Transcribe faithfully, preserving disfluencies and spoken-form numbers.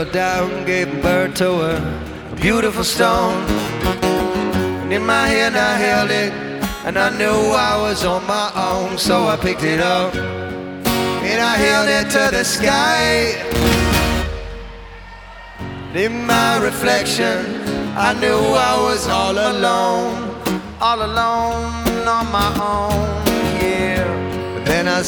down, gave birth to a beautiful stone. And in my hand I held it, and I knew I was on my own. So I picked it up, and I held it to the sky. In my reflection, I knew I was all alone, all alone on my own, yeah. But then I